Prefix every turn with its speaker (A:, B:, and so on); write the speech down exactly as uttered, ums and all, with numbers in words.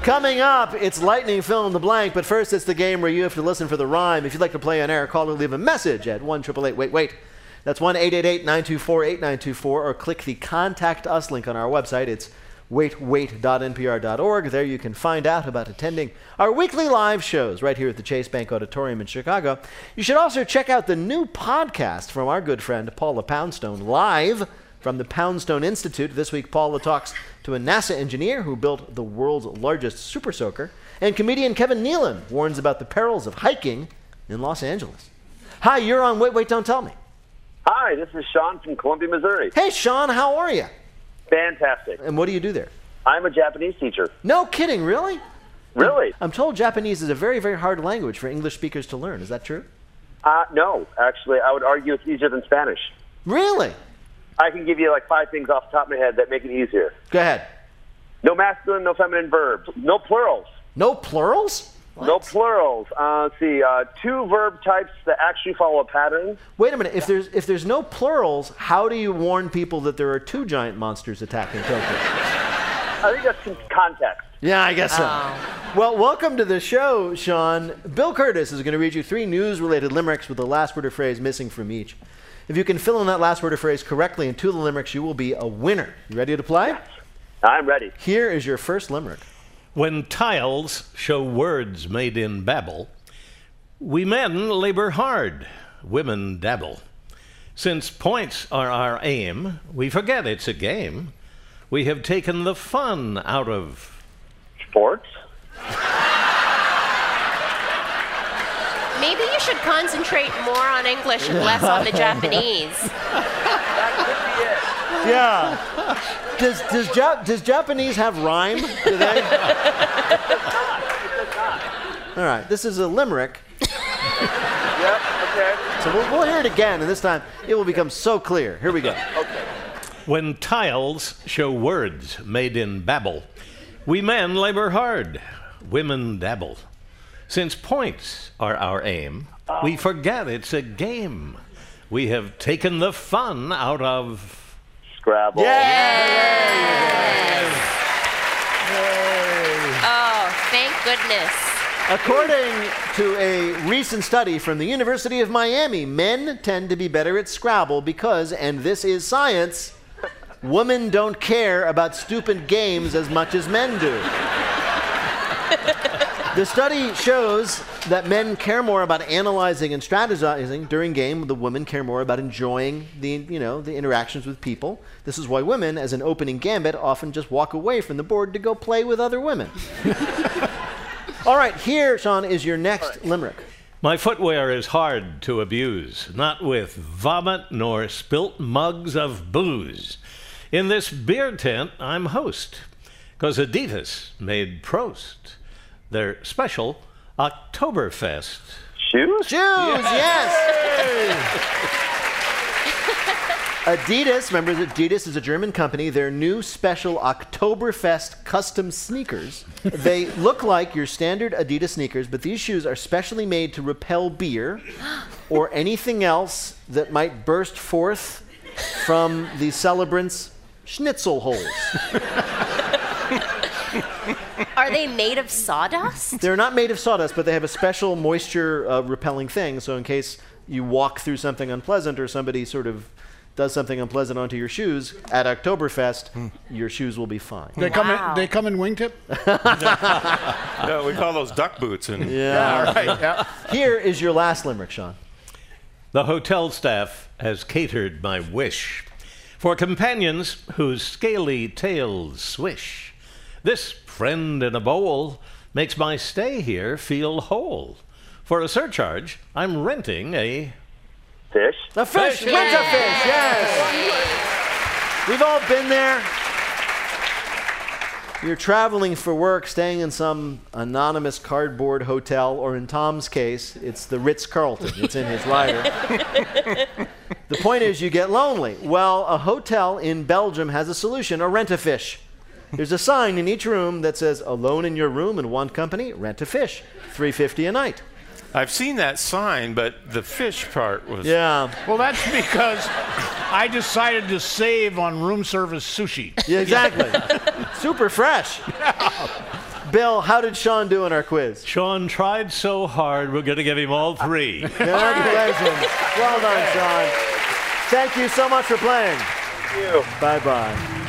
A: Coming up, it's lightning fill in the blank, but first it's the game where you have to listen for the rhyme. If you'd like to play on air, call or leave a message at one eight eight eight wait wait. That's one eight eight eight nine two four eight nine two four, or click the Contact Us link on our website. It's wait wait dot n p r dot org. There you can find out about attending our weekly live shows right here at the Chase Bank Auditorium in Chicago. You should also check out the new podcast from our good friend Paula Poundstone, live from the Poundstone Institute. This week, Paula talks to a NASA engineer who built the world's largest super soaker, and comedian Kevin Nealon warns about the perils of hiking in Los Angeles. Hi, you're on Wait, Wait, Don't Tell Me.
B: Hi, this is Sean from Columbia, Missouri.
A: Hey, Sean, how are you?
B: Fantastic.
A: And what do you do there?
B: I'm a Japanese teacher.
A: No kidding, really?
B: Really?
A: I'm told Japanese is a very, very hard language for English speakers to learn. Is that true?
B: Uh, no, actually, I would argue it's easier than Spanish.
A: Really?
B: I can give you like five things off the top of my head that make it easier.
A: Go ahead.
B: No masculine, no feminine verbs. No plurals.
A: No plurals? What?
B: No plurals. Uh, let's see, uh, two verb types that actually follow a pattern.
A: Wait a minute. If there's if there's no plurals, how do you warn people that there are two giant monsters attacking Tokyo?
B: I think that's con- context.
A: Yeah, I guess so.
C: Oh.
A: Well, welcome to the show, Sean. Bill Curtis is going to read you three news-related limericks with the last word or phrase missing from each. If you can fill in that last word or phrase correctly in two of the limericks, you will be a winner. You ready to play?
B: Yes. I'm ready.
A: Here is your first limerick.
D: When tiles show words made in Babel, we men labor hard, women dabble. Since points are our aim, we forget it's a game. We have taken the fun out of
B: Sports?
C: Maybe you should concentrate more on English and less on the Japanese.
B: That could be it.
A: Yeah. Does does, ja- does Japanese have rhyme? Do they? All right. This is a limerick.
B: Yep, okay.
A: So we'll, we'll hear it again, and this time it will become so clear. Here we go.
B: Okay.
D: when tiles show words made in Babel. We men labor hard, women dabble. Since points are our aim, we forget it's a game. We have taken the fun out of
B: Scrabble.
A: Yes!
C: Oh, thank goodness.
A: According to a recent study from the University of Miami, men tend to be better at Scrabble because, and this is science, women don't care about stupid games as much as men do. The study shows that men care more about analyzing and strategizing during game. The women care more about enjoying the, you know, the interactions with people. This is why women, as an opening gambit, often just walk away from the board to go play with other women. All right, here, Sean, is your next limerick.
D: My footwear is hard to abuse, not with vomit nor spilt mugs of booze. In this beer tent, I'm host, 'cause Adidas made Prost their special Oktoberfest.
B: Shoes?
A: Shoes, yes! Adidas, remember that Adidas is a German company. Their new special Oktoberfest custom sneakers. They look like your standard Adidas sneakers, but these shoes are specially made to repel beer or anything else that might burst forth from the celebrants' schnitzel holes.
C: Are they made of sawdust?
A: They're not made of sawdust, but they have a special moisture uh, repelling thing, so in case you walk through something unpleasant or somebody sort of does something unpleasant onto your shoes at Oktoberfest, hmm. your shoes will be fine.
E: They come
C: Wow.
E: in. They come in wingtip.
F: Yeah, we call those duck boots. And
A: Yeah.
E: All right. Yeah.
A: Here is your last limerick, Sean.
D: The hotel staff has catered my wish for companions whose scaly tails swish. This friend in a bowl makes my stay here feel whole. For a surcharge, I'm renting a...
B: Fish?
A: A fish,
D: Fish.
A: rent a fish, yes. We've all been there. You're traveling for work, staying in some anonymous cardboard hotel, or in Tom's case, it's the Ritz-Carlton. It's in his rider. The point is you get lonely. Well, a hotel in Belgium has a solution, a rent-a-fish. There's a sign in each room that says, alone in your room and want company, rent a fish, three dollars and fifty cents a night.
F: I've seen that sign, but the fish part was...
A: Yeah.
E: Well, that's because I decided to save on room service sushi.
A: Yeah, exactly. Super fresh. Bill, how did Sean do in our quiz?
D: Sean tried so hard, we're going to give him all three.
A: Congratulations. Well done, Sean. Thank you so much for playing.
B: Thank you.
A: Bye-bye.